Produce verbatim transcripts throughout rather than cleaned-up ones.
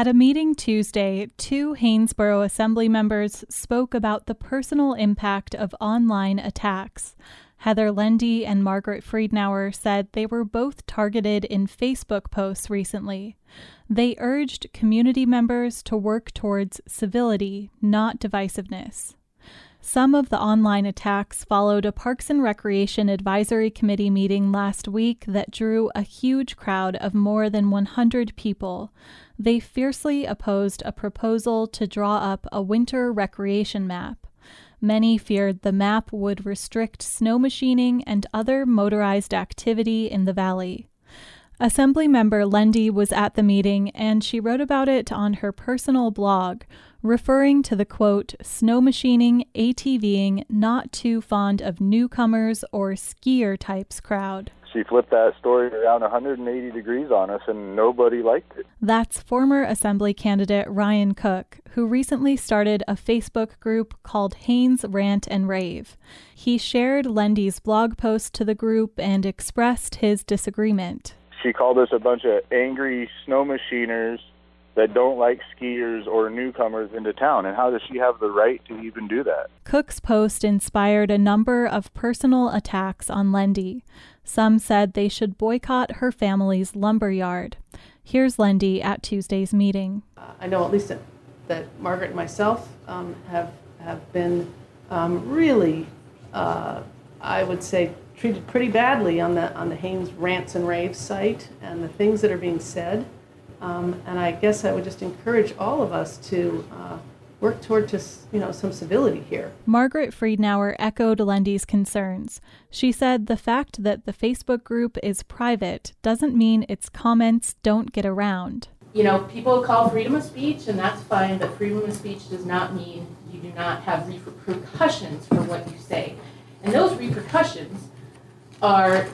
At a meeting Tuesday, two Haynesboro Assembly members spoke about the personal impact of online attacks. Heather Lendy and Margaret Friedenauer said they were both targeted in Facebook posts recently. They urged community members to work towards civility, not divisiveness. Some of the online attacks followed a Parks and Recreation Advisory Committee meeting last week that drew a huge crowd of more than one hundred people. They fiercely opposed a proposal to draw up a winter recreation map. Many feared the map would restrict snow machining and other motorized activity in the valley. Assemblymember Lendy was at the meeting, and she wrote about it on her personal blog, referring to the, quote, snow machining, ATVing, not too fond of newcomers or skier types crowd. She flipped that story around one hundred eighty degrees on us, and nobody liked it. That's former Assembly candidate Ryan Cook, who recently started a Facebook group called Haines Rant and Rave. He shared Lendy's blog post to the group and expressed his disagreement. She called us a bunch of angry snow machiners that don't like skiers or newcomers into town. And how does she have the right to even do that? Cook's post inspired a number of personal attacks on Lendy. Some said they should boycott her family's lumber yard. Here's Lendy at Tuesday's meeting. Uh, I know at least that, that Margaret and myself um, have, have been um, really, uh, I would say, treated pretty badly on the on the Haines Rants and Raves site and the things that are being said. Um, and I guess I would just encourage all of us to uh, work toward just, you know, some civility here. Margaret Friedenauer echoed Lendy's concerns. She said the fact that the Facebook group is private doesn't mean its comments don't get around. You know, people call freedom of speech, and that's fine, but freedom of speech does not mean you do not have repercussions for what you say. And those repercussions are,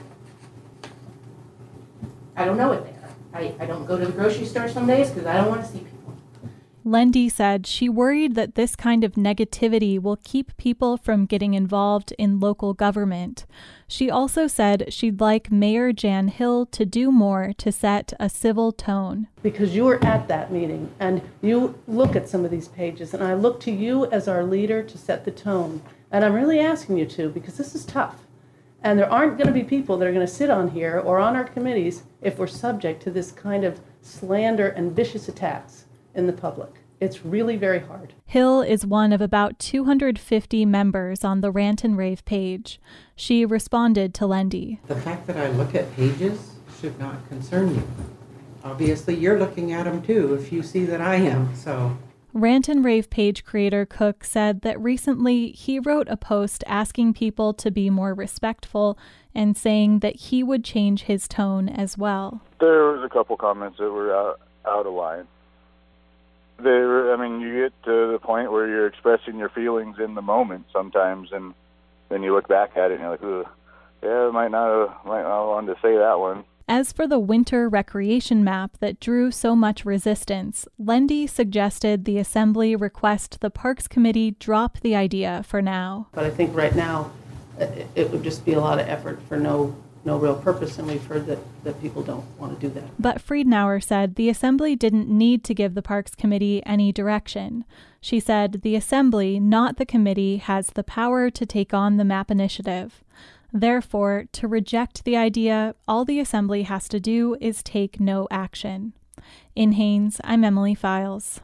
I don't know what they are. I, I don't go to the grocery store some days because I don't want to see people. Lendy said she worried that this kind of negativity will keep people from getting involved in local government. She also said she'd like Mayor Jan Hill to do more to set a civil tone. Because you were at that meeting and you look at some of these pages, and I look to you as our leader to set the tone. And I'm really asking you to, because this is tough. And there aren't going to be people that are going to sit on here or on our committees if we're subject to this kind of slander and vicious attacks in the public. It's really very hard. Hill is one of about two hundred fifty members on the Rant and Rave page. She responded to Lendy. The fact that I look at pages should not concern you. Obviously, you're looking at them too if you see that I am, so... Rant and Rave page creator Cook said that recently he wrote a post asking people to be more respectful and saying that he would change his tone as well. There was a couple comments that were out, out of line. They were, I mean, you get to the point where you're expressing your feelings in the moment sometimes, and then you look back at it and you're like, ugh, yeah, I might not have, might not have wanted to say that one. As for the winter recreation map that drew so much resistance, Lendy suggested the Assembly request the Parks Committee drop the idea for now. But I think right now it, it would just be a lot of effort for no no real purpose, and we've heard that, that people don't want to do that. But Friedenauer said the Assembly didn't need to give the Parks Committee any direction. She said the Assembly, not the committee, has the power to take on the map initiative. Therefore, to reject the idea, all the Assembly has to do is take no action. In Haines, I'm Emily Files.